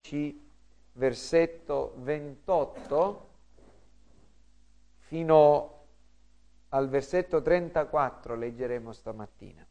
11, versetto 28, fino al versetto 34 leggeremo stamattina.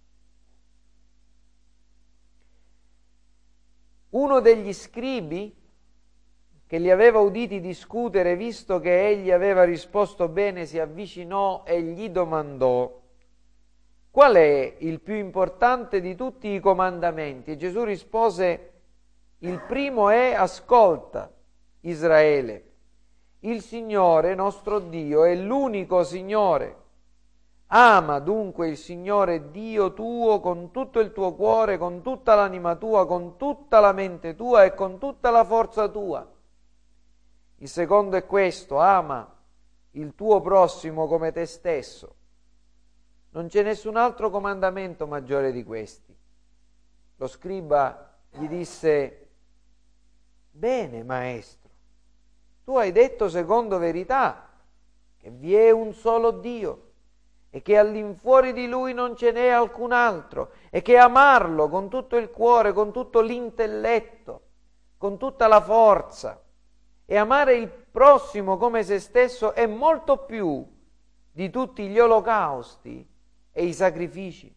Uno degli scribi che li aveva uditi discutere, visto che egli aveva risposto bene, si avvicinò e gli domandò: qual è il più importante di tutti i comandamenti? E Gesù rispose: il primo è: ascolta, Israele, il Signore nostro Dio è l'unico Signore. Ama dunque il Signore Dio tuo con tutto il tuo cuore, con tutta l'anima tua, con tutta la mente tua e con tutta la forza tua. Il secondo è questo: ama il tuo prossimo come te stesso. Non c'è nessun altro comandamento maggiore di questi. Lo scriba gli disse: bene, maestro, tu hai detto secondo verità che vi è un solo Dio e che all'infuori di Lui non ce n'è alcun altro, e che amarlo con tutto il cuore, con tutto l'intelletto, con tutta la forza, e amare il prossimo come se stesso è molto più di tutti gli olocausti e i sacrifici.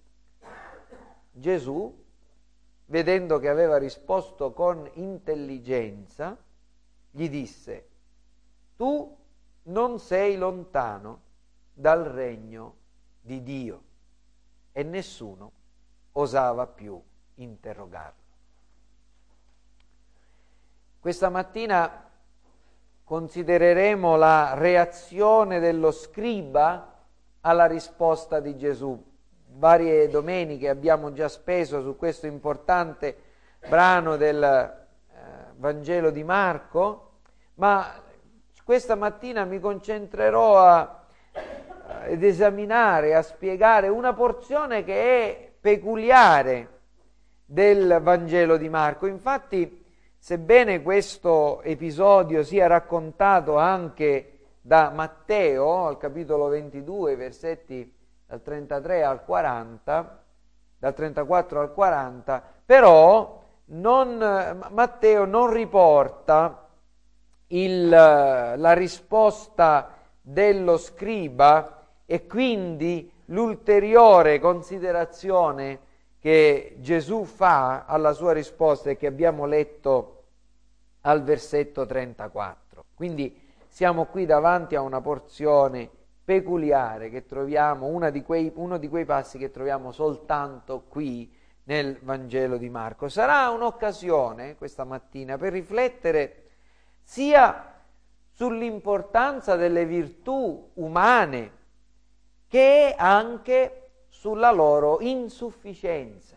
Gesù, vedendo che aveva risposto con intelligenza, gli disse: tu non sei lontano dal regno di Dio. E nessuno osava più interrogarlo. Questa mattina considereremo la reazione dello scriba alla risposta di Gesù. Varie domeniche abbiamo già speso su questo importante brano del Vangelo di Marco, ma questa mattina mi concentrerò ad esaminare, a spiegare una porzione che è peculiare del Vangelo di Marco. Infatti, sebbene questo episodio sia raccontato anche da Matteo, al capitolo 22, versetti dal 33 al 40, dal 34 al 40, però Matteo non riporta la risposta dello scriba, e quindi l'ulteriore considerazione che Gesù fa alla sua risposta e che abbiamo letto al versetto 34. Quindi siamo qui davanti a una porzione peculiare che troviamo, uno di quei passi che troviamo soltanto qui nel Vangelo di Marco. Sarà un'occasione questa mattina per riflettere sia sull'importanza delle virtù umane che anche sulla loro insufficienza.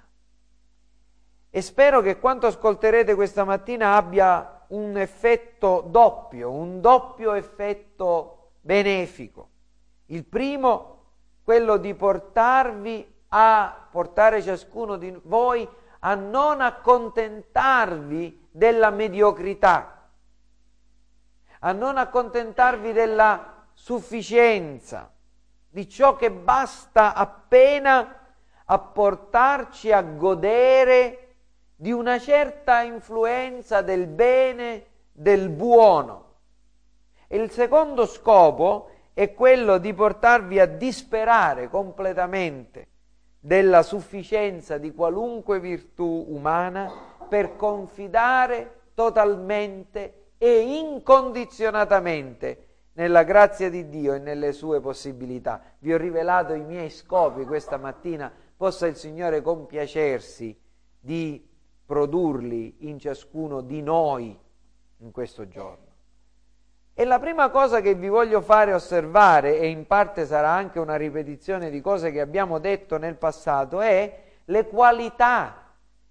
E spero che quanto ascolterete questa mattina abbia un effetto doppio, un doppio effetto benefico. Il primo, quello di portare ciascuno di voi a non accontentarvi della mediocrità, a non accontentarvi della sufficienza, di ciò che basta appena a portarci a godere di una certa influenza del bene, del buono. E il secondo scopo è quello di portarvi a disperare completamente della sufficienza di qualunque virtù umana per confidare totalmente e incondizionatamente nella grazia di Dio e nelle sue possibilità. Vi ho rivelato i miei scopi questa mattina, possa il Signore compiacersi di produrli in ciascuno di noi in questo giorno. E la prima cosa che vi voglio fare osservare, e in parte sarà anche una ripetizione di cose che abbiamo detto nel passato, è le qualità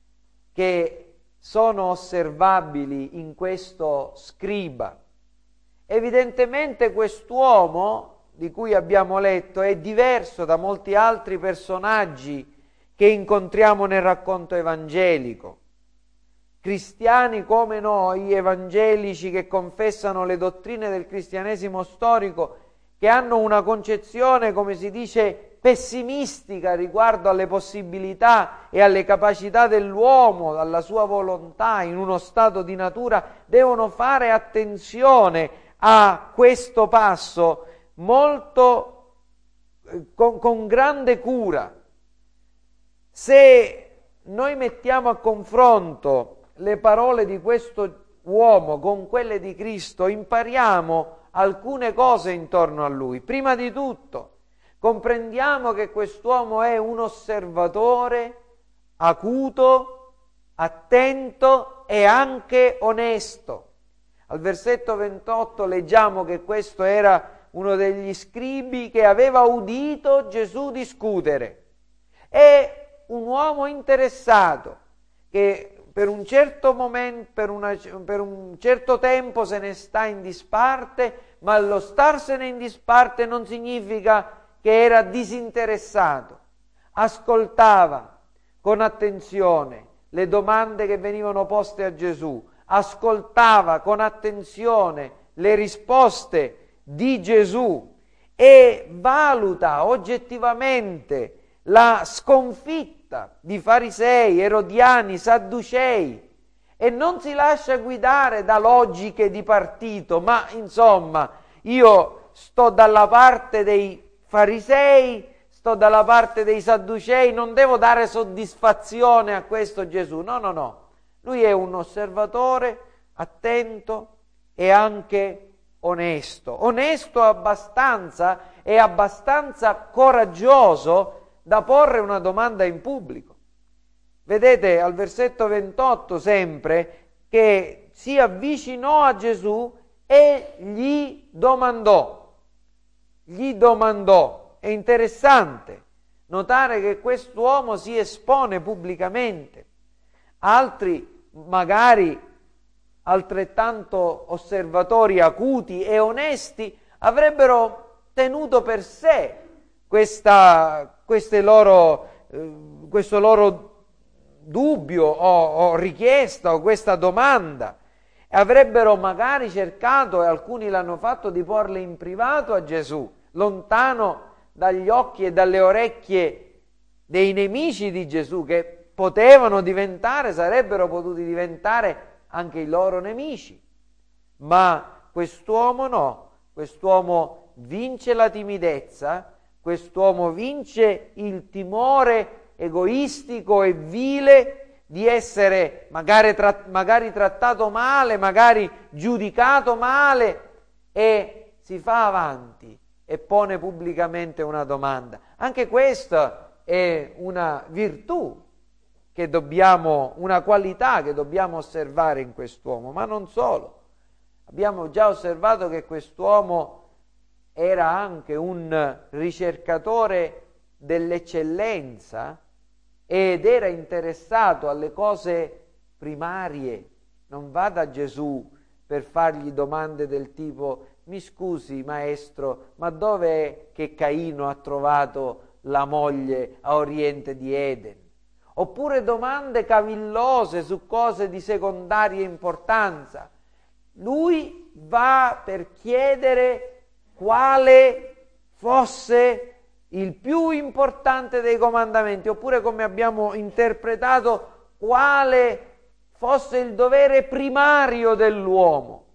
che sono osservabili in questo scriba. Evidentemente quest'uomo di cui abbiamo letto è diverso da molti altri personaggi che incontriamo nel racconto evangelico. Cristiani come noi, evangelici che confessano le dottrine del cristianesimo storico, che hanno una concezione, come si dice, pessimistica riguardo alle possibilità e alle capacità dell'uomo, alla sua volontà in uno stato di natura, devono fare attenzione a questo passo molto con grande cura. Se noi mettiamo a confronto le parole di questo uomo con quelle di Cristo, impariamo alcune cose intorno a lui. Prima di tutto, comprendiamo che quest'uomo è un osservatore acuto, attento e anche onesto. Al versetto 28 leggiamo che questo era uno degli scribi che aveva udito Gesù discutere. È un uomo interessato che per un certo momento, per un certo tempo se ne sta in disparte, ma lo starsene in disparte non significa che era disinteressato. Ascoltava con attenzione le domande che venivano poste a Gesù, ascoltava con attenzione le risposte di Gesù e valuta oggettivamente la sconfitta di farisei, erodiani, sadducei e non si lascia guidare da logiche di partito, ma insomma io sto dalla parte dei farisei, sto dalla parte dei sadducei, non devo dare soddisfazione a questo Gesù. No. Lui è un osservatore attento e anche onesto. Onesto abbastanza e abbastanza coraggioso da porre una domanda in pubblico. Vedete al versetto 28 sempre che si avvicinò a Gesù e gli domandò. È interessante notare che quest'uomo si espone pubblicamente. Altri, magari altrettanto osservatori acuti e onesti, avrebbero tenuto per sé questo loro dubbio o richiesta o questa domanda. Avrebbero magari cercato, e alcuni l'hanno fatto, di porle in privato a Gesù, lontano dagli occhi e dalle orecchie dei nemici di Gesù, che sarebbero potuti diventare anche i loro nemici. Ma quest'uomo no, quest'uomo vince la timidezza, quest'uomo vince il timore egoistico e vile di essere magari trattato male, magari giudicato male, e si fa avanti e pone pubblicamente una domanda. Anche questa è una virtù una qualità che dobbiamo osservare in quest'uomo, ma non solo. Abbiamo già osservato che quest'uomo era anche un ricercatore dell'eccellenza ed era interessato alle cose primarie. Non va da Gesù per fargli domande del tipo: mi scusi maestro, ma dov'è che Caino ha trovato la moglie a oriente di Eden? Oppure domande cavillose su cose di secondaria importanza. Lui va per chiedere quale fosse il più importante dei comandamenti, oppure, come abbiamo interpretato, quale fosse il dovere primario dell'uomo,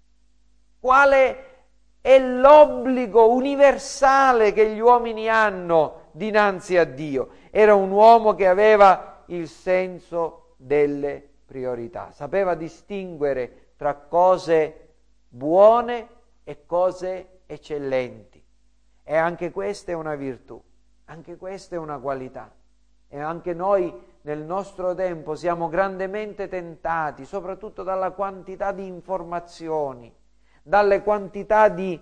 quale è l'obbligo universale che gli uomini hanno dinanzi a Dio. Era un uomo che aveva il senso delle priorità, sapeva distinguere tra cose buone e cose eccellenti. E anche questa è una virtù, anche questa è una qualità. E anche noi nel nostro tempo siamo grandemente tentati, soprattutto dalla quantità di informazioni, dalle quantità di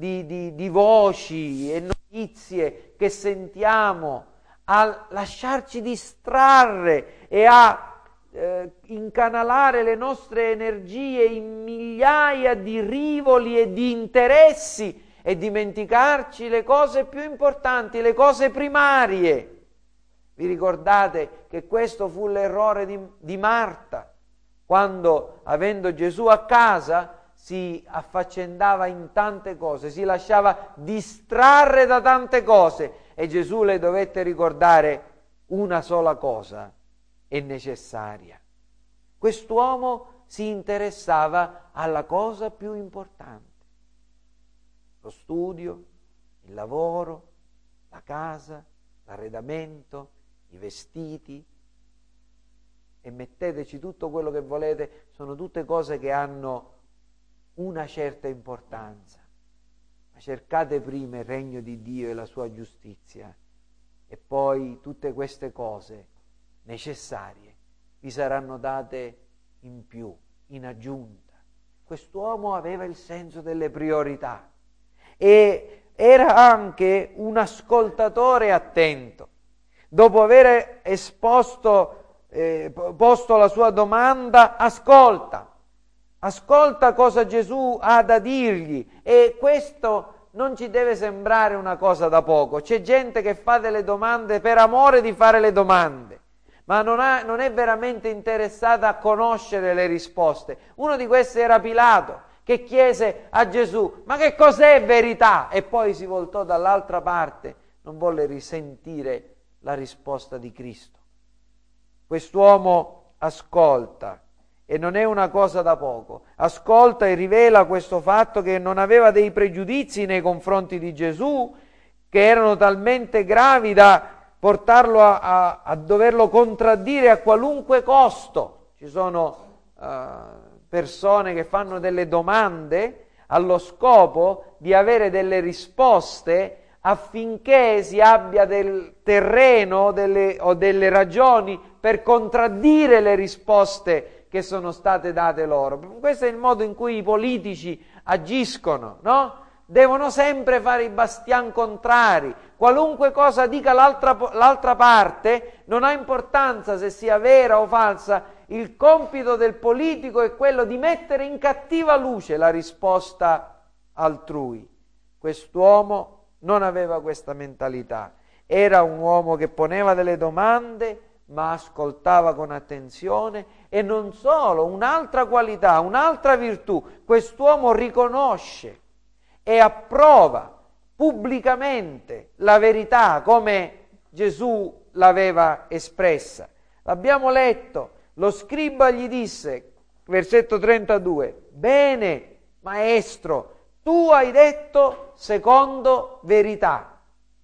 voci e notizie che sentiamo, a lasciarci distrarre e a incanalare le nostre energie in migliaia di rivoli e di interessi e dimenticarci le cose più importanti, le cose primarie. Vi ricordate che questo fu l'errore di Marta, quando, avendo Gesù a casa, si affaccendava in tante cose, si lasciava distrarre da tante cose e Gesù le dovette ricordare: una sola cosa è necessaria. Quest'uomo si interessava alla cosa più importante: lo studio, il lavoro, la casa, l'arredamento, i vestiti, e metteteci tutto quello che volete, sono tutte cose che hanno una certa importanza. Ma cercate prima il regno di Dio e la sua giustizia, e poi tutte queste cose necessarie vi saranno date in più, in aggiunta. Quest'uomo aveva il senso delle priorità e era anche un ascoltatore attento. Dopo aver posto la sua domanda, ascolta cosa Gesù ha da dirgli, e questo non ci deve sembrare una cosa da poco. C'è gente che fa delle domande per amore di fare le domande, ma non è veramente interessata a conoscere le risposte. Uno di questi era Pilato, che chiese a Gesù: ma che cos'è verità? E poi si voltò dall'altra parte, non volle risentire la risposta di Cristo. Quest'uomo ascolta, e non è una cosa da poco. Ascolta e rivela questo fatto che non aveva dei pregiudizi nei confronti di Gesù, che erano talmente gravi da portarlo a doverlo contraddire a qualunque costo. Ci sono persone che fanno delle domande allo scopo di avere delle risposte affinché si abbia del terreno o delle ragioni per contraddire le risposte che sono state date loro. Questo è il modo in cui i politici agiscono, no? Devono sempre fare i bastian contrari. Qualunque cosa dica l'altra parte non ha importanza se sia vera o falsa. Il compito del politico è quello di mettere in cattiva luce la risposta altrui. Quest'uomo non aveva questa mentalità. Era un uomo che poneva delle domande, ma ascoltava con attenzione. E non solo, un'altra qualità, un'altra virtù: quest'uomo riconosce e approva pubblicamente la verità come Gesù l'aveva espressa. L'abbiamo letto, lo scriba gli disse, versetto 32, bene, maestro, tu hai detto secondo verità.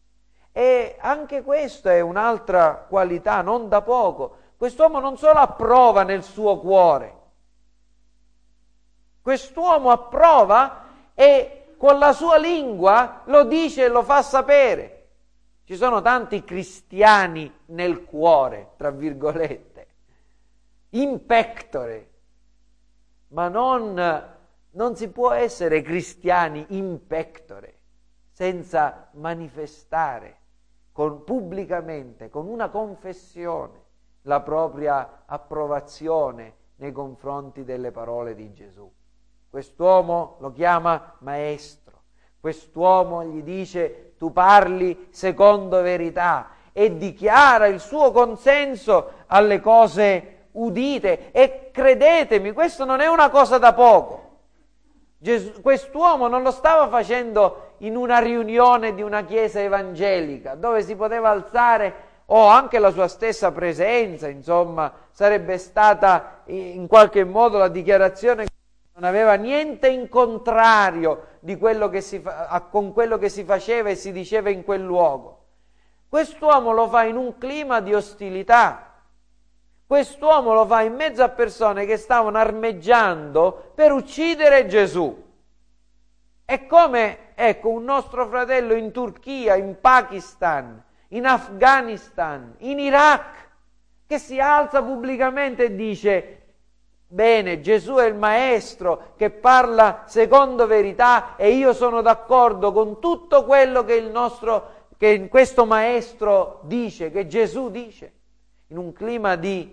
E anche questa è un'altra qualità, non da poco. Quest'uomo non solo approva nel suo cuore, quest'uomo approva e con la sua lingua lo dice e lo fa sapere. Ci sono tanti cristiani nel cuore, tra virgolette, in pectore, ma non si può essere cristiani in pectore senza manifestare pubblicamente, con una confessione, la propria approvazione nei confronti delle parole di Gesù. Quest'uomo lo chiama maestro, quest'uomo gli dice: tu parli secondo verità, e dichiara il suo consenso alle cose udite. E credetemi, questo non è una cosa da poco. Quest'uomo non lo stava facendo in una riunione di una chiesa evangelica, dove si poteva alzare, o anche la sua stessa presenza, insomma, sarebbe stata in qualche modo la dichiarazione che non aveva niente in contrario di quello che con quello che si faceva e si diceva in quel luogo. Quest'uomo lo fa in un clima di ostilità. Quest'uomo lo fa in mezzo a persone che stavano armeggiando per uccidere Gesù. È come, ecco, un nostro fratello in Turchia, in Pakistan, in Afghanistan, in Iraq, che si alza pubblicamente e dice: bene, Gesù è il maestro che parla secondo verità e io sono d'accordo con tutto quello che questo maestro dice, che Gesù dice, in un clima di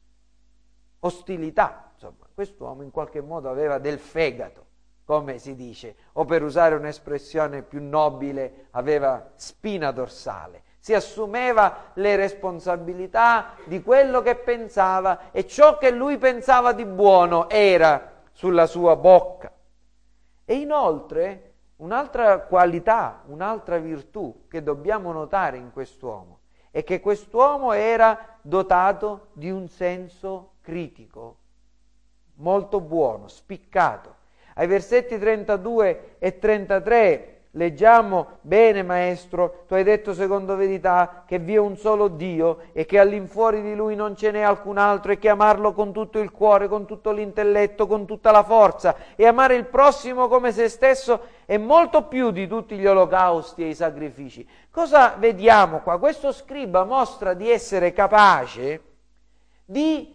ostilità. Insomma, quest'uomo in qualche modo aveva del fegato, come si dice, o per usare un'espressione più nobile, aveva spina dorsale. Si assumeva le responsabilità di quello che pensava, e ciò che lui pensava di buono era sulla sua bocca. E inoltre un'altra qualità, un'altra virtù che dobbiamo notare in quest'uomo è che quest'uomo era dotato di un senso critico molto buono, spiccato. Ai versetti 32 e 33 leggiamo: bene maestro, tu hai detto secondo verità che vi è un solo Dio e che all'infuori di Lui non ce n'è alcun altro, e che amarlo con tutto il cuore, con tutto l'intelletto, con tutta la forza, e amare il prossimo come se stesso è molto più di tutti gli olocausti e i sacrifici. Cosa vediamo qua? Questo scriba mostra di essere capace di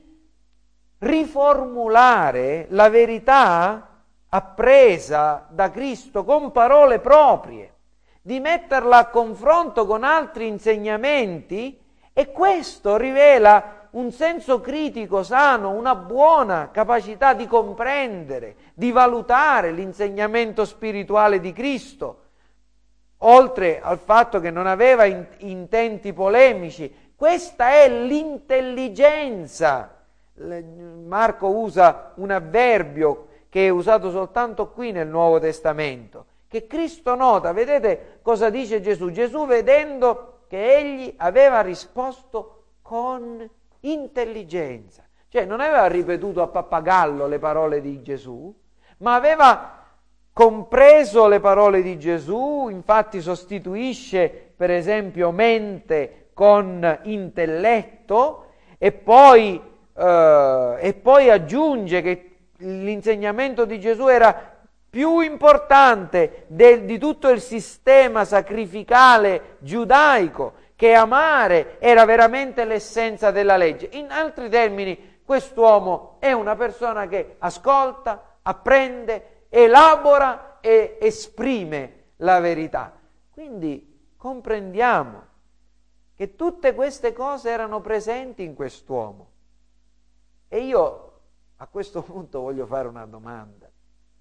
riformulare la verità appresa da Cristo con parole proprie, di metterla a confronto con altri insegnamenti, e questo rivela un senso critico sano, una buona capacità di comprendere, di valutare l'insegnamento spirituale di Cristo, oltre al fatto che non aveva intenti polemici. Questa è l'intelligenza. Marco usa un avverbio che è usato soltanto qui nel Nuovo Testamento, che Cristo nota. Vedete cosa dice Gesù? Gesù, vedendo che egli aveva risposto con intelligenza, cioè non aveva ripetuto a pappagallo le parole di Gesù, ma aveva compreso le parole di Gesù. Infatti sostituisce per esempio mente con intelletto, e poi aggiunge che l'insegnamento di Gesù era più importante di tutto il sistema sacrificale giudaico, che amare era veramente l'essenza della legge. In altri termini, quest'uomo è una persona che ascolta, apprende, elabora e esprime la verità. Quindi comprendiamo che tutte queste cose erano presenti in quest'uomo. E io a questo punto voglio fare una domanda.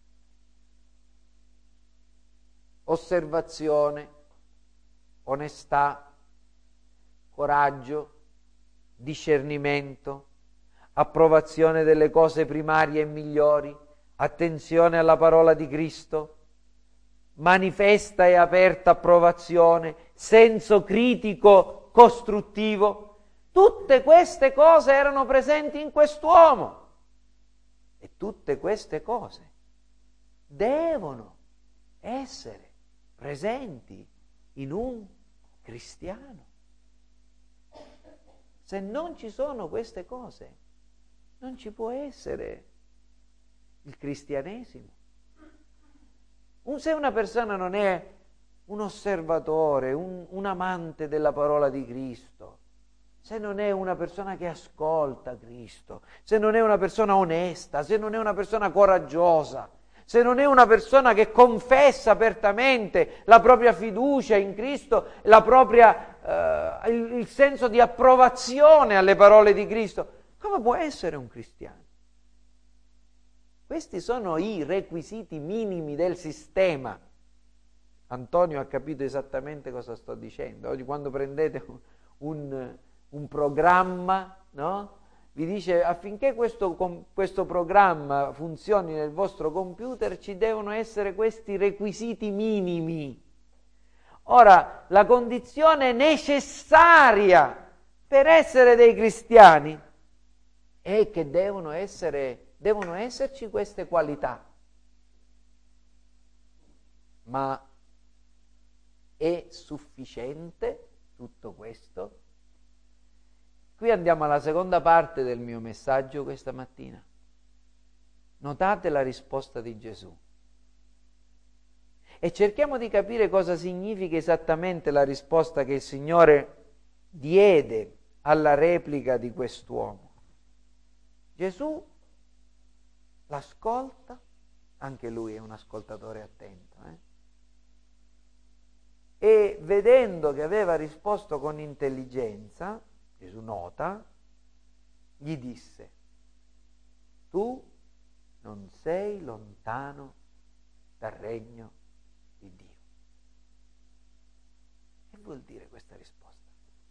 Osservazione, onestà, coraggio, discernimento, approvazione delle cose primarie e migliori, attenzione alla parola di Cristo, manifesta e aperta approvazione, senso critico costruttivo. Tutte queste cose erano presenti in quest'uomo, e tutte queste cose devono essere presenti in un cristiano. Se non ci sono queste cose, non ci può essere il cristianesimo. Se una persona non è un osservatore, un amante della parola di Cristo, se non è una persona che ascolta Cristo, se non è una persona onesta, se non è una persona coraggiosa, se non è una persona che confessa apertamente la propria fiducia in Cristo, il senso di approvazione alle parole di Cristo, come può essere un cristiano? Questi sono i requisiti minimi del sistema. Antonio ha capito esattamente cosa sto dicendo. Oggi quando prendete un programma, no? Vi dice: affinché questo programma funzioni nel vostro computer ci devono essere questi requisiti minimi. Ora, la condizione necessaria per essere dei cristiani è che devono esserci queste qualità. Ma è sufficiente tutto questo? Qui andiamo alla seconda parte del mio messaggio questa mattina. Notate la risposta di Gesù. E cerchiamo di capire cosa significa esattamente la risposta che il Signore diede alla replica di quest'uomo. Gesù l'ascolta, anche lui è un ascoltatore attento, e vedendo che aveva risposto con intelligenza, Gesù nota, gli disse: tu non sei lontano dal regno di Dio. Che vuol dire questa risposta?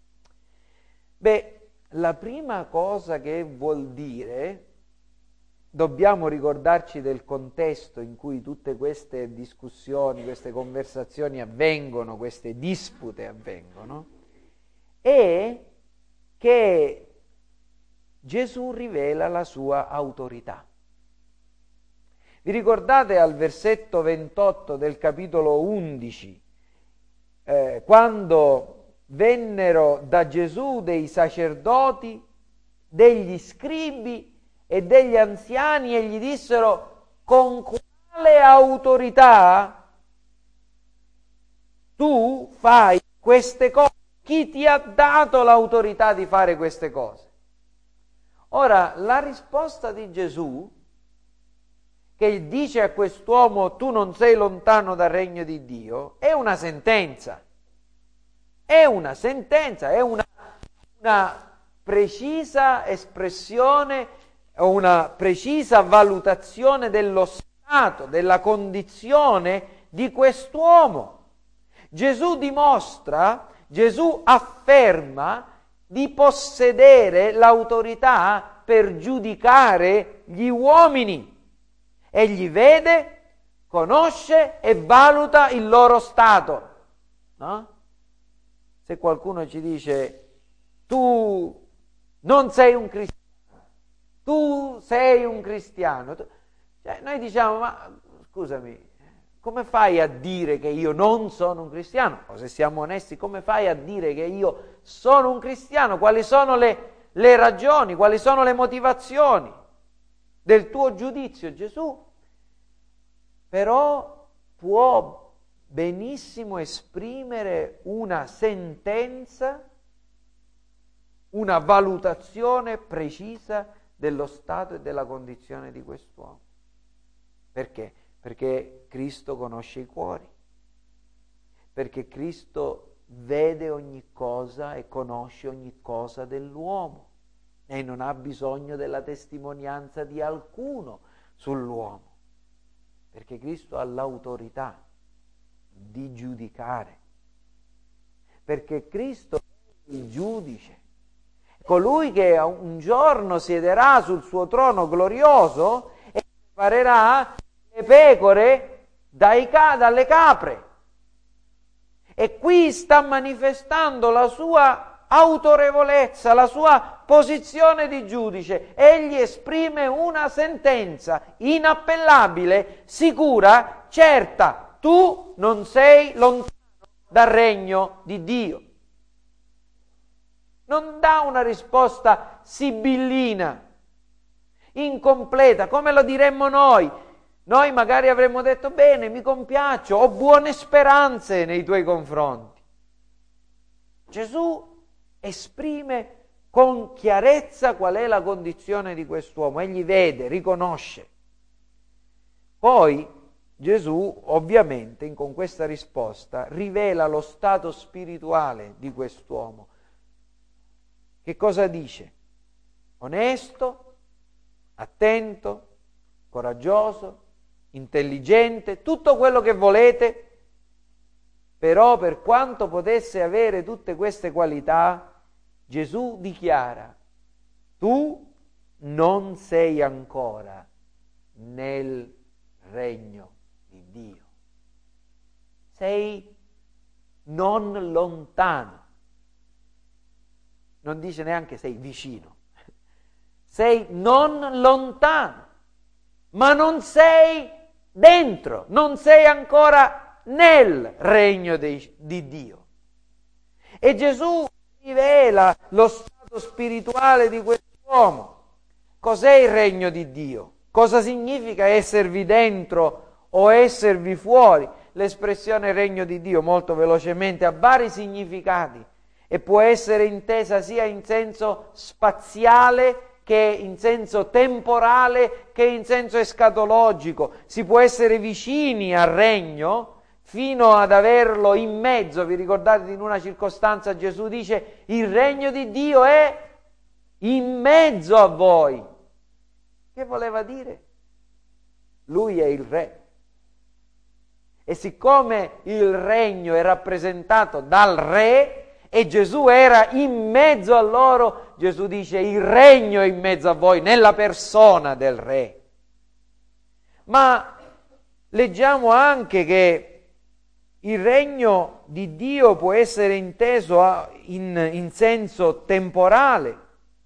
Beh, la prima cosa che vuol dire dobbiamo ricordarci del contesto in cui tutte queste discussioni, queste conversazioni avvengono, queste dispute avvengono, è che Gesù rivela la sua autorità. Vi ricordate al versetto 28 del capitolo 11, quando vennero da Gesù dei sacerdoti, degli scribi e degli anziani e gli dissero: con quale autorità tu fai queste cose? Chi ti ha dato l'autorità di fare queste cose? Ora, la risposta di Gesù, che dice a quest'uomo: tu non sei lontano dal regno di Dio, è una sentenza. È una sentenza, è una precisa espressione, una precisa valutazione dello stato, della condizione di quest'uomo. Gesù dimostra, Gesù afferma di possedere l'autorità per giudicare gli uomini. Egli vede, conosce e valuta il loro stato. No? Se qualcuno ci dice: tu non sei un cristiano, tu sei un cristiano, cioè, noi diciamo: ma scusami, come fai a dire che io non sono un cristiano? O se siamo onesti, come fai a dire che io sono un cristiano? Quali sono le ragioni, quali sono le motivazioni del tuo giudizio? Gesù però può benissimo esprimere una sentenza, una valutazione precisa dello stato e della condizione di quest'uomo. Perché? Perché Cristo conosce i cuori, perché Cristo vede ogni cosa e conosce ogni cosa dell'uomo e non ha bisogno della testimonianza di alcuno sull'uomo, perché Cristo ha l'autorità di giudicare, perché Cristo è il giudice, colui che un giorno siederà sul suo trono glorioso e separerà le pecore dalle capre. E qui sta manifestando la sua autorevolezza, la sua posizione di giudice. Egli esprime una sentenza inappellabile, sicura, certa. Tu non sei lontano dal regno di Dio. Non dà una risposta sibillina, incompleta, come lo diremmo noi. Noi magari avremmo detto: bene, mi compiaccio, ho buone speranze nei tuoi confronti. Gesù esprime con chiarezza qual è la condizione di quest'uomo. Egli vede, riconosce. Poi Gesù, ovviamente, con questa risposta, rivela lo stato spirituale di quest'uomo. Che cosa dice? Onesto, attento, coraggioso, intelligente, tutto quello che volete, però per quanto potesse avere tutte queste qualità, Gesù dichiara: tu non sei ancora nel regno di Dio. Sei non lontano. Non dice neanche sei vicino. Sei non lontano, ma non sei dentro, non sei ancora nel regno di Dio. E Gesù rivela lo stato spirituale di quest'uomo. Cos'è il regno di Dio? Cosa significa esservi dentro o esservi fuori? L'espressione regno di Dio, molto velocemente, ha vari significati e può essere intesa sia in senso spaziale che in senso temporale che in senso escatologico. Si può essere vicini al regno fino ad averlo in mezzo. Vi ricordate, in una circostanza Gesù dice: il regno di Dio è in mezzo a voi. Che voleva dire? Lui è il re. E siccome il regno è rappresentato dal re e Gesù era in mezzo a loro, Gesù dice: il regno è in mezzo a voi, nella persona del re. ma leggiamo anche che il regno di Dio può essere inteso in senso temporale,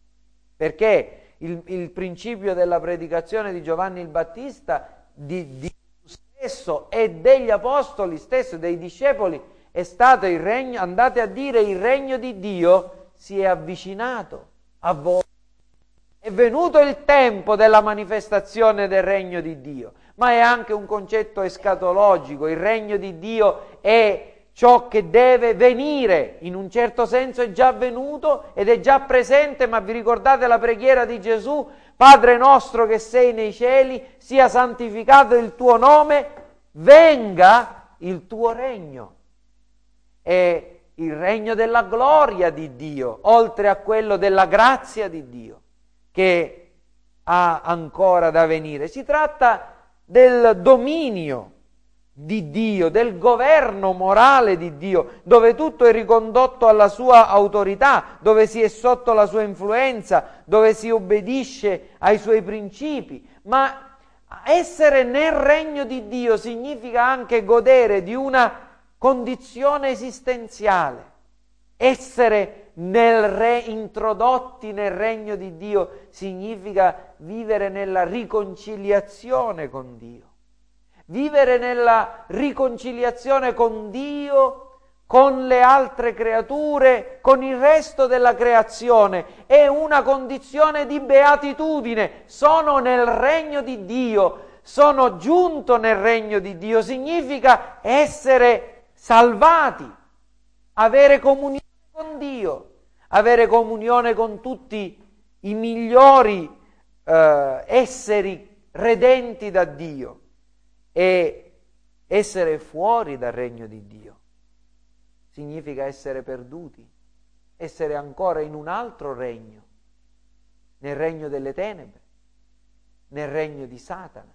perché il principio della predicazione di Giovanni il Battista, di stesso e degli apostoli stessi, dei discepoli, è stato il regno, andate a dire, il regno di Dio si è avvicinato a voi. È venuto il tempo della manifestazione del regno di Dio, ma è anche un concetto escatologico. Il regno di Dio è ciò che deve venire, in un certo senso è già venuto ed è già presente, ma vi ricordate la preghiera di Gesù? Padre nostro che sei nei cieli, sia santificato il tuo nome, venga il tuo regno. È il regno della gloria di Dio, oltre a quello della grazia di Dio, che ha ancora da venire. Si tratta del dominio di Dio, del governo morale di Dio, dove tutto è ricondotto alla sua autorità, dove si è sotto la sua influenza, dove si obbedisce ai suoi principi. Ma essere nel regno di Dio significa anche godere di una condizione esistenziale. Essere introdotti nel regno di Dio significa vivere nella riconciliazione con Dio. Vivere nella riconciliazione con Dio, con le altre creature, con il resto della creazione. È una condizione di beatitudine. Sono nel regno di Dio, sono giunto nel regno di Dio. Significa essere salvati, avere comunione con Dio, avere comunione con tutti i migliori esseri redenti da Dio e essere fuori dal regno di Dio. Significa essere perduti, essere ancora in un altro regno, nel regno delle tenebre, nel regno di Satana.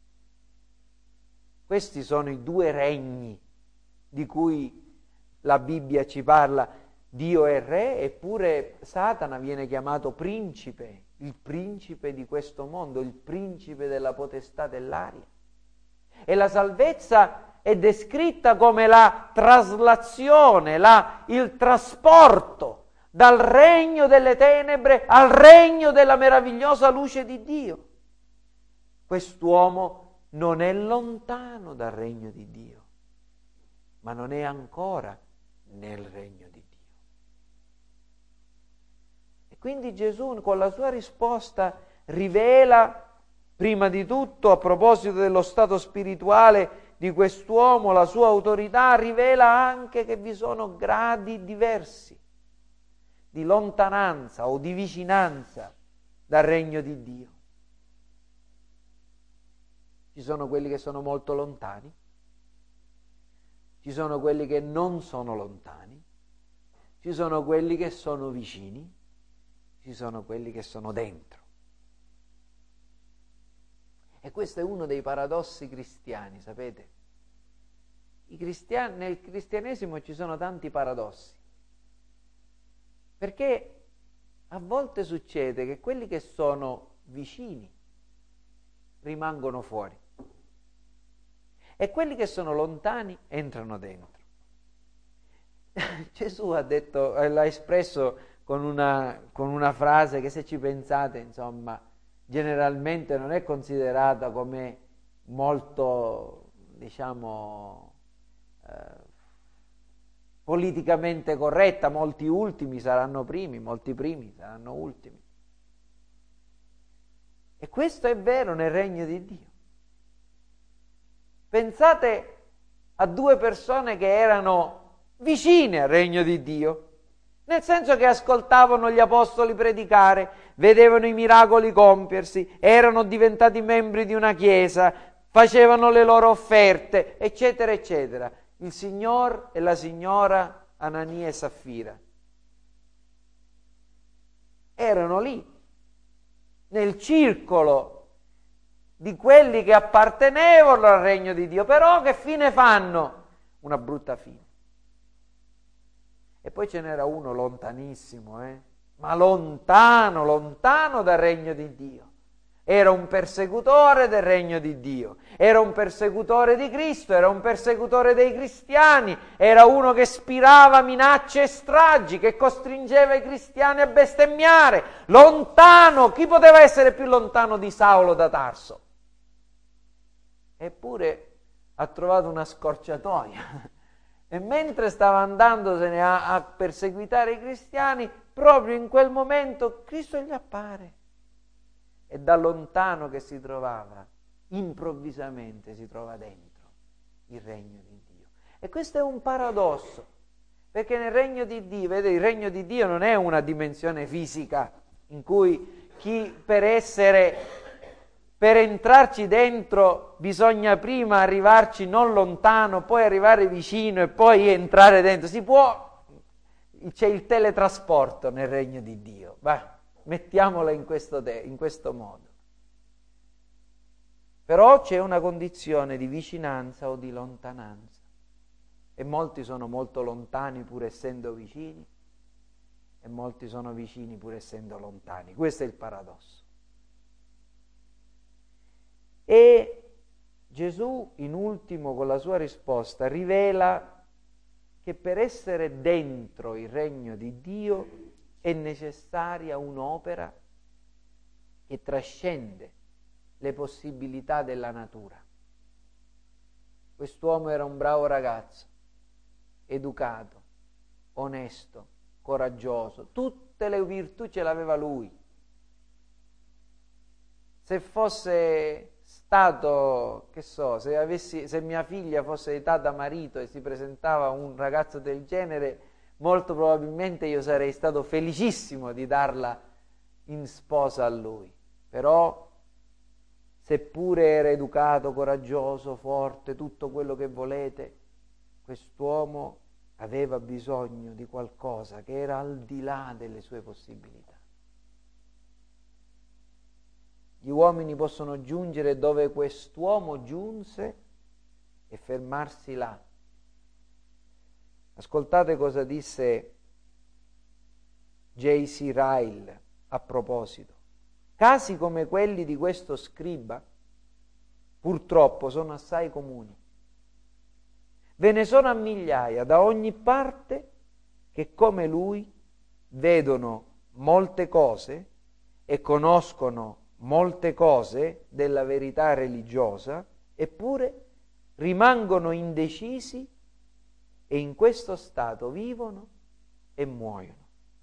Questi sono i due regni di cui la Bibbia ci parla. Dio è re, eppure Satana viene chiamato principe, il principe di questo mondo, il principe della potestà dell'aria. E la salvezza è descritta come la traslazione, il trasporto dal regno delle tenebre al regno della meravigliosa luce di Dio. Quest'uomo non è lontano dal regno di Dio, ma non è ancora nel regno di Dio. E quindi Gesù con la sua risposta rivela, prima di tutto, a proposito dello stato spirituale di quest'uomo, la sua autorità, rivela anche che vi sono gradi diversi di lontananza o di vicinanza dal regno di Dio. Ci sono quelli che sono molto lontani, ci sono quelli che non sono lontani, ci sono quelli che sono vicini, ci sono quelli che sono dentro. E questo è uno dei paradossi cristiani, sapete? Nel cristianesimo ci sono tanti paradossi, perché a volte succede che quelli che sono vicini rimangono fuori e quelli che sono lontani entrano dentro. Gesù ha detto, l'ha espresso con una frase che, se ci pensate, insomma, generalmente non è considerata come molto, diciamo, politicamente corretta. Molti ultimi saranno primi, molti primi saranno ultimi. E questo è vero nel regno di Dio. Pensate a due persone che erano vicine al regno di Dio, nel senso che ascoltavano gli apostoli predicare, vedevano i miracoli compiersi, erano diventati membri di una chiesa, facevano le loro offerte, eccetera, eccetera. Il signor e la signora Anania e Saffira erano lì, nel circolo di quelli che appartenevano al regno di Dio, però che fine fanno? Una brutta fine. E poi ce n'era uno lontanissimo, ma lontano, lontano dal regno di Dio. era un persecutore del regno di Dio, era un persecutore di Cristo, era un persecutore dei cristiani, era uno che spirava minacce e stragi, che costringeva i cristiani a bestemmiare, lontano. Chi poteva essere più lontano di Saulo da Tarso? Eppure ha trovato una scorciatoia e mentre stava andandosene a perseguitare i cristiani, proprio in quel momento Cristo gli appare e da lontano che si trovava, improvvisamente si trova dentro il regno di Dio. E questo è un paradosso, perché nel regno di Dio, vedete, il regno di Dio non è una dimensione fisica in cui per entrarci dentro bisogna prima arrivarci non lontano, poi arrivare vicino e poi entrare dentro. C'è il teletrasporto nel regno di Dio. Va, mettiamola in questo modo. Però c'è una condizione di vicinanza o di lontananza. E molti sono molto lontani pur essendo vicini, e molti sono vicini pur essendo lontani. Questo è il paradosso. E Gesù, in ultimo, con la sua risposta, rivela che per essere dentro il regno di Dio è necessaria un'opera che trascende le possibilità della natura. Quest'uomo era un bravo ragazzo, educato, onesto, coraggioso, tutte le virtù ce l'aveva lui. Se fosse stato, se mia figlia fosse età da marito e si presentava un ragazzo del genere, molto probabilmente io sarei stato felicissimo di darla in sposa a lui. Però, seppure era educato, coraggioso, forte, tutto quello che volete, quest'uomo aveva bisogno di qualcosa che era al di là delle sue possibilità. Gli uomini possono giungere dove quest'uomo giunse e fermarsi là. Ascoltate cosa disse J.C. Ryle a proposito. Casi come quelli di questo scriba, purtroppo, sono assai comuni. Ve ne sono a migliaia da ogni parte che, come lui, vedono molte cose e conoscono molte cose della verità religiosa, eppure rimangono indecisi e in questo stato vivono e muoiono.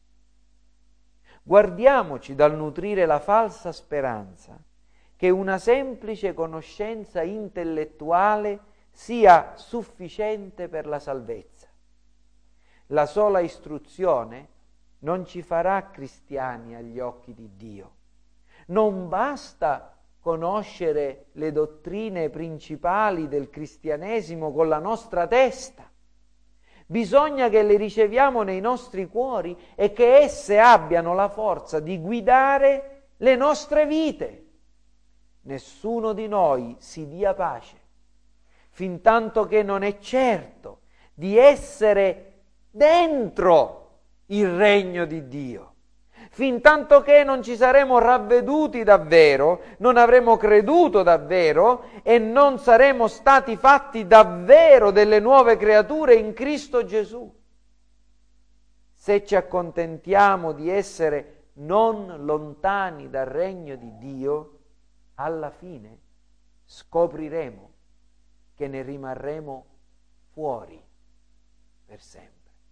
Guardiamoci dal nutrire la falsa speranza che una semplice conoscenza intellettuale sia sufficiente per la salvezza. La sola istruzione non ci farà cristiani agli occhi di Dio. Non basta conoscere le dottrine principali del cristianesimo con la nostra testa. Bisogna che le riceviamo nei nostri cuori e che esse abbiano la forza di guidare le nostre vite. Nessuno di noi si dia pace fintanto che non è certo di essere dentro il regno di Dio. Fintanto che non ci saremo ravveduti davvero, non avremo creduto davvero e non saremo stati fatti davvero delle nuove creature in Cristo Gesù. Se ci accontentiamo di essere non lontani dal regno di Dio, alla fine scopriremo che ne rimarremo fuori per sempre.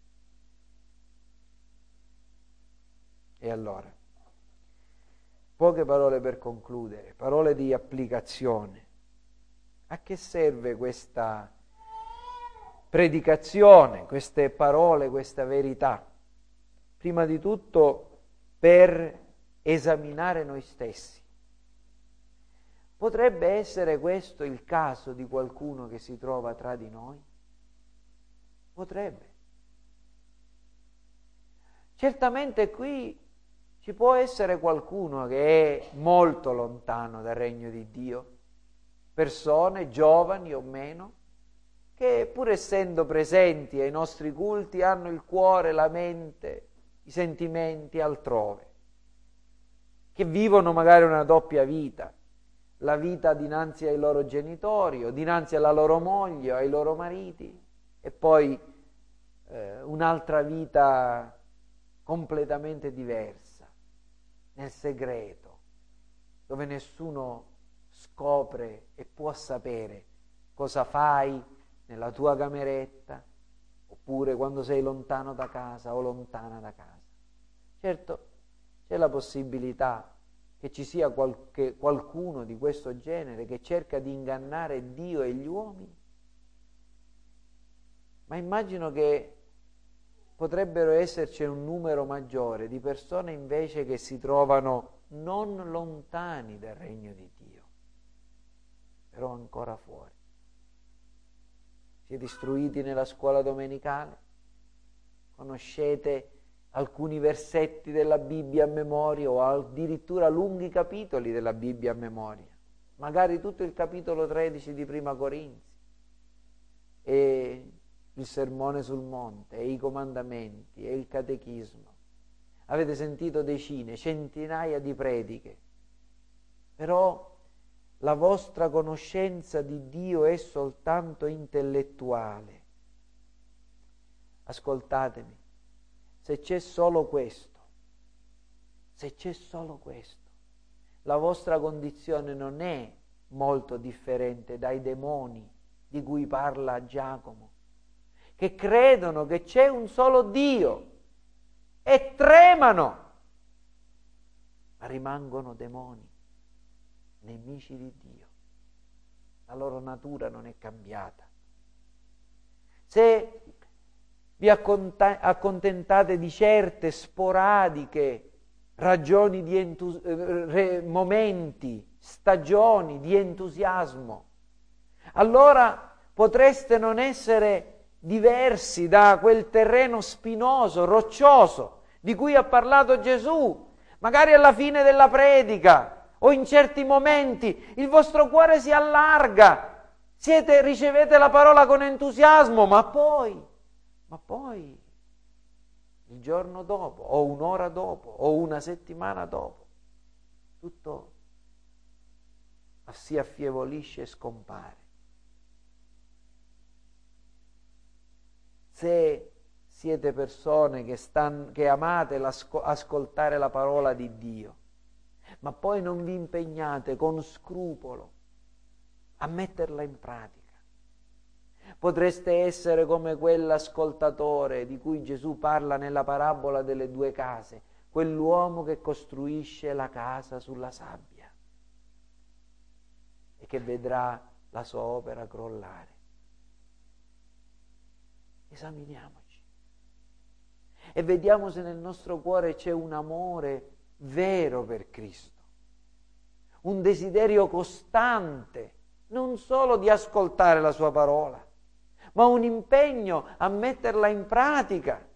E allora, poche parole per concludere, parole di applicazione. A che serve questa predicazione, queste parole, questa verità? Prima di tutto per esaminare noi stessi. Potrebbe essere questo il caso di qualcuno che si trova tra di noi? Potrebbe. Certamente qui ci può essere qualcuno che è molto lontano dal regno di Dio, persone giovani o meno, che pur essendo presenti ai nostri culti hanno il cuore, la mente, i sentimenti altrove. che vivono magari una doppia vita, la vita dinanzi ai loro genitori o dinanzi alla loro moglie o ai loro mariti, e poi un'altra vita completamente diversa, nel segreto, dove nessuno scopre e può sapere cosa fai nella tua cameretta, oppure quando sei lontano da casa o lontana da casa. Certo, c'è la possibilità che ci sia qualcuno di questo genere che cerca di ingannare Dio e gli uomini, ma immagino che potrebbero esserci un numero maggiore di persone invece che si trovano non lontani dal regno di Dio, però ancora fuori. Siete istruiti nella scuola domenicale? Conoscete alcuni versetti della Bibbia a memoria o addirittura lunghi capitoli della Bibbia a memoria? Magari tutto il capitolo 13 di Prima Corinzi e il Sermone sul Monte e i comandamenti e il catechismo. Avete sentito decine, centinaia di prediche, però la vostra conoscenza di Dio è soltanto intellettuale. Ascoltatemi, se c'è solo questo, la vostra condizione non è molto differente dai demoni di cui parla Giacomo, che credono che c'è un solo Dio e tremano, ma rimangono demoni, nemici di Dio. La loro natura non è cambiata. Se vi accontentate di certe sporadiche ragioni di momenti, stagioni di entusiasmo, allora potreste non essere diversi da quel terreno spinoso, roccioso, di cui ha parlato Gesù. Magari alla fine della predica o in certi momenti il vostro cuore si allarga, ricevete la parola con entusiasmo, ma poi il giorno dopo o un'ora dopo o una settimana dopo tutto si affievolisce e scompare. Se siete persone che amate ascoltare la parola di Dio, ma poi non vi impegnate con scrupolo a metterla in pratica, potreste essere come quell'ascoltatore di cui Gesù parla nella parabola delle due case, quell'uomo che costruisce la casa sulla sabbia e che vedrà la sua opera crollare. Esaminiamoci e vediamo se nel nostro cuore c'è un amore vero per Cristo, un desiderio costante, non solo di ascoltare la sua parola, ma un impegno a metterla in pratica,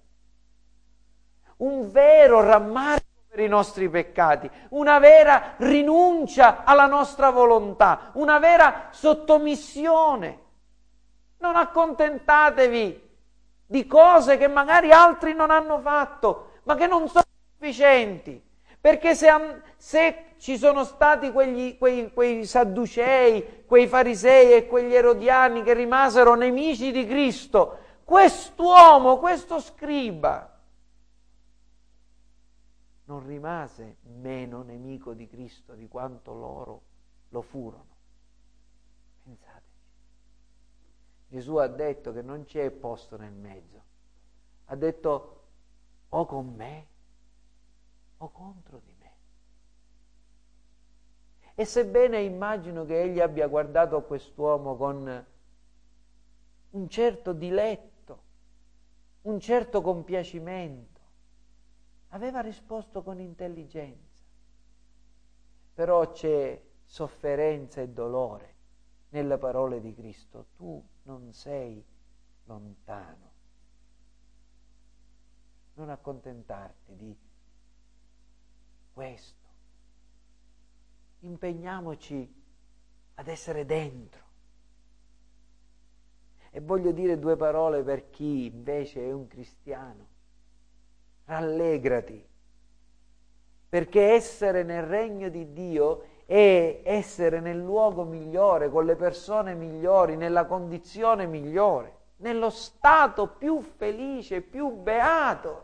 un vero rammarico per i nostri peccati, una vera rinuncia alla nostra volontà, una vera sottomissione. Non accontentatevi di cose che magari altri non hanno fatto, ma che non sono sufficienti. Perché se ci sono stati quei sadducei, quei farisei e quegli erodiani che rimasero nemici di Cristo, quest'uomo, questo scriba, non rimase meno nemico di Cristo di quanto loro lo furono. Pensateci. Gesù ha detto che non c'è posto nel mezzo. Ha detto o con me o contro di me. E sebbene immagino che egli abbia guardato a quest'uomo con un certo diletto, un certo compiacimento, aveva risposto con intelligenza. Però c'è sofferenza e dolore nelle parole di Cristo. Tu non sei lontano. Non accontentarti di questo. Impegniamoci ad essere dentro. E voglio dire due parole per chi invece è un cristiano. Rallegrati perché essere nel regno di Dio è essere nel luogo migliore, con le persone migliori, nella condizione migliore, nello stato più felice, più beato.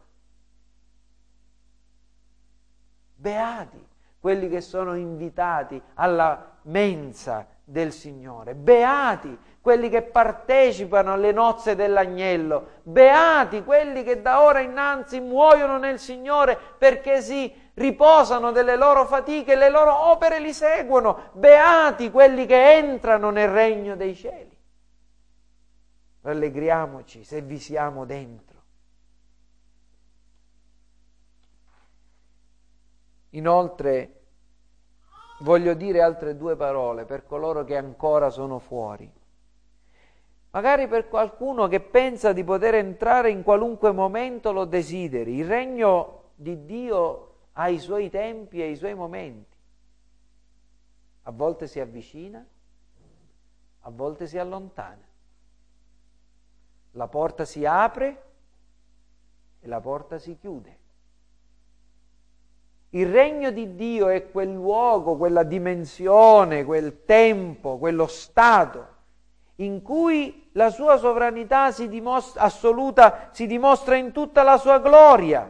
Beati quelli che sono invitati alla mensa del Signore, beati quelli che partecipano alle nozze dell'agnello, beati quelli che da ora innanzi muoiono nel Signore perché si riposano delle loro fatiche e le loro opere li seguono, beati quelli che entrano nel regno dei cieli. Rallegriamoci se vi siamo dentro. Inoltre voglio dire altre due parole per coloro che ancora sono fuori. Magari per qualcuno che pensa di poter entrare in qualunque momento lo desideri. Il regno di Dio ha i suoi tempi e i suoi momenti. A volte si avvicina, a volte si allontana. La porta si apre e la porta si chiude. Il regno di Dio è quel luogo, quella dimensione, quel tempo, quello stato in cui la sua sovranità assoluta si dimostra in tutta la sua gloria.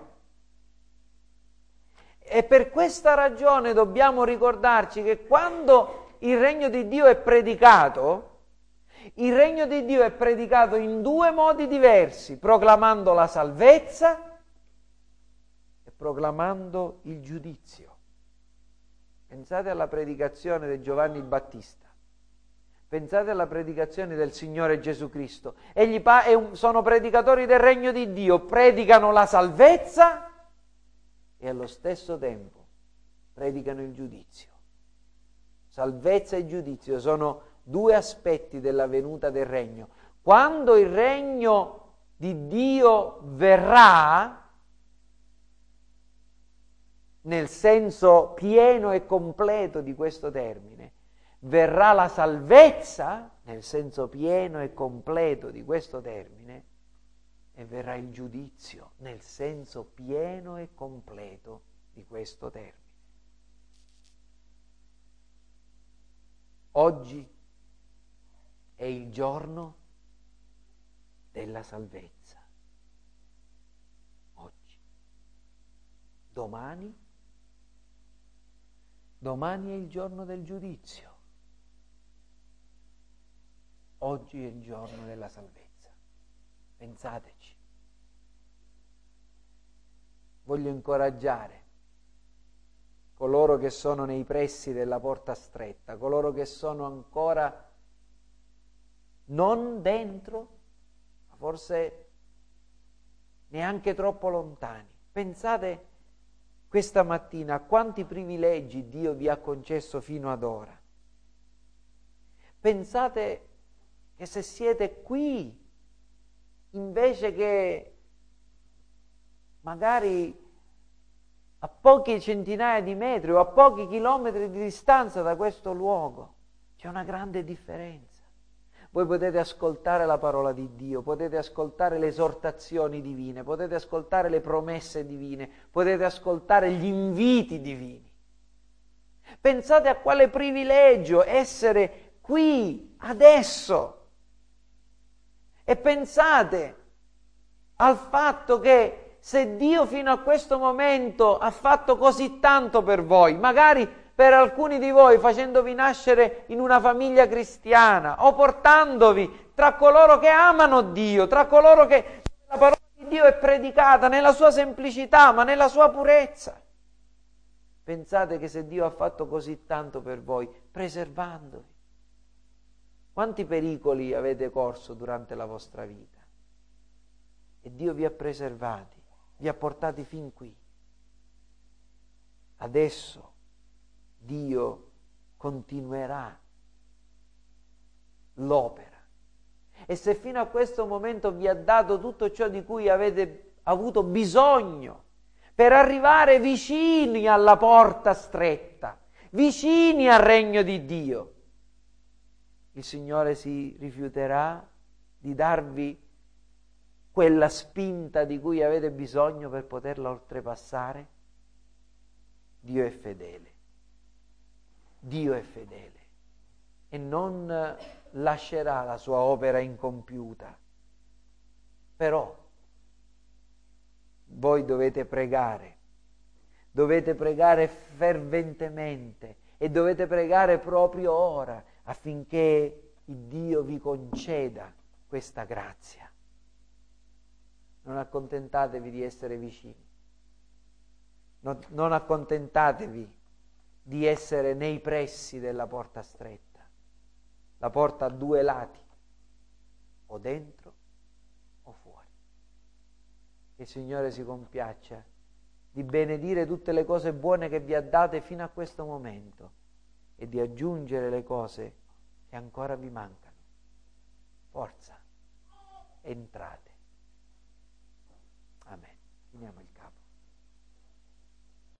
E per questa ragione dobbiamo ricordarci che quando il regno di Dio è predicato, il regno di Dio è predicato in due modi diversi, proclamando la salvezza e proclamando il giudizio. Pensate alla predicazione di Giovanni il Battista. Pensate alla predicazione del Signore Gesù Cristo. Sono predicatori del regno di Dio, predicano la salvezza e allo stesso tempo predicano il giudizio. Salvezza e giudizio sono due aspetti della venuta del regno. Quando il regno di Dio verrà, nel senso pieno e completo di questo termine, verrà la salvezza, nel senso pieno e completo di questo termine, e verrà il giudizio, nel senso pieno e completo di questo termine. Oggi è il giorno della salvezza. Oggi. Domani è il giorno del giudizio. Oggi è il giorno della salvezza. Pensateci. Voglio incoraggiare coloro che sono nei pressi della porta stretta, coloro che sono ancora non dentro, ma forse neanche troppo lontani. Pensate questa mattina a quanti privilegi Dio vi ha concesso fino ad ora. Pensate che se siete qui, invece che magari a poche centinaia di metri o a pochi chilometri di distanza da questo luogo, c'è una grande differenza. Voi potete ascoltare la parola di Dio, potete ascoltare le esortazioni divine, potete ascoltare le promesse divine, potete ascoltare gli inviti divini. Pensate a quale privilegio essere qui, adesso. E pensate al fatto che se Dio fino a questo momento ha fatto così tanto per voi, magari per alcuni di voi facendovi nascere in una famiglia cristiana o portandovi tra coloro che amano Dio, tra coloro che la parola di Dio è predicata nella sua semplicità ma nella sua purezza. Pensate che se Dio ha fatto così tanto per voi, preservandovi, quanti pericoli avete corso durante la vostra vita? E Dio vi ha preservati, vi ha portati fin qui. Adesso Dio continuerà l'opera. E se fino a questo momento vi ha dato tutto ciò di cui avete avuto bisogno per arrivare vicini alla porta stretta, vicini al regno di Dio, il Signore si rifiuterà di darvi quella spinta di cui avete bisogno per poterla oltrepassare? Dio è fedele. Dio è fedele e non lascerà la sua opera incompiuta. Però voi dovete pregare ferventemente e dovete pregare proprio ora affinché il Dio vi conceda questa grazia. Non accontentatevi di essere vicini, non accontentatevi di essere nei pressi della porta stretta. La porta ha due lati, o dentro o fuori. Che il Signore si compiaccia di benedire tutte le cose buone che vi ha date fino a questo momento e di aggiungere le cose che ancora vi mancano. Forza, entrate. Amen. Finiamo il